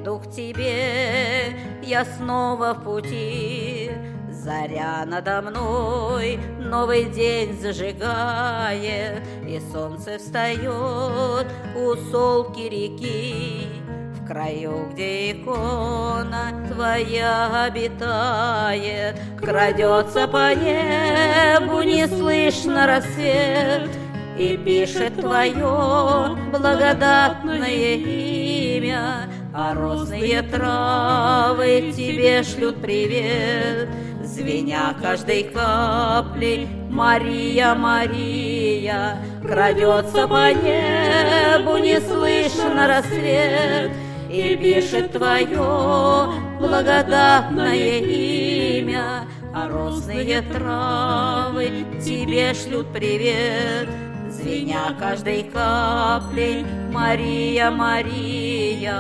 еду к тебе, я снова в пути. Заря надо мной новый день зажигает, и солнце встает у солки реки. В краю, где икона твоя обитает, крадется по небу неслышно рассвет, и пишет твое благодатное имя, а розные травы тебе шлют привет. Звеня каждой каплей «Мария, Мария», крадется по небу неслышно рассвет, и пишет твое благодатное имя, а розные травы тебе шлют привет. Звеня каждой каплей «Мария, Мария».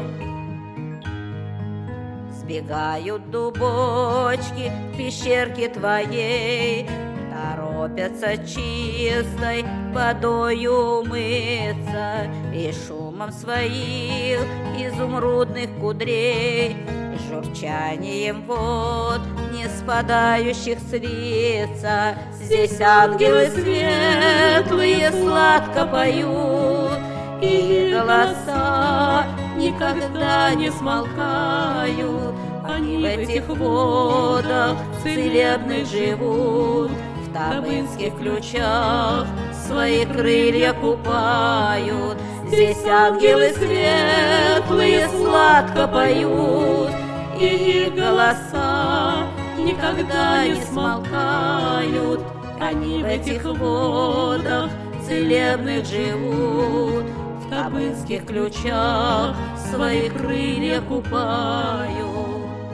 Сбегают дубочки в пещерке твоей, торопятся чистой водою умыться, и шумом своих изумрудных кудрей, журчанием вод, не спадающих с лица, здесь ангелы светлые сладко поют, и голоса никогда не смолкают. Они в этих водах целебных живут, в табынских ключах свои крылья купают. Здесь ангелы светлые сладко поют, и их голоса никогда не смолкают. Они в этих водах целебных живут, в табынских ключах свои крылья купают.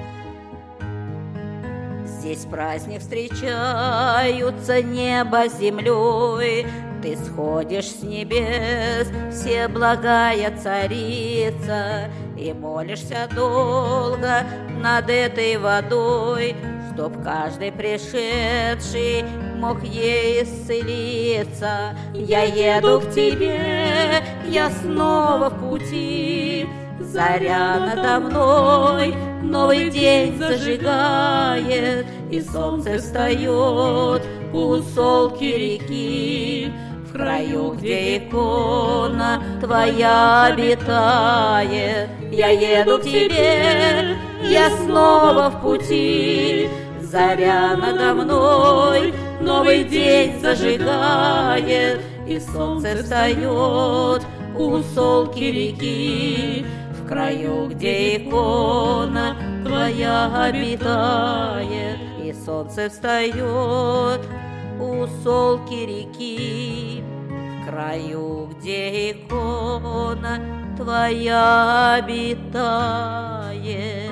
Здесь праздник встречаются небо с землей, ты сходишь с небес, всеблагая царица, и молишься долго над этой водой, чтоб каждый пришедший мог ей исцелиться. Я еду к тебе, я снова в пути. Заря надо мной новый день зажигает, и солнце встает у солки реки. В краю, где икона твоя обитает, я еду к тебе, я снова в пути. Заря надо мной новый день зажигает, и солнце встает у солки реки. В краю, где икона твоя обитает, и солнце встает у солки реки. В краю, где икона твоя обитает.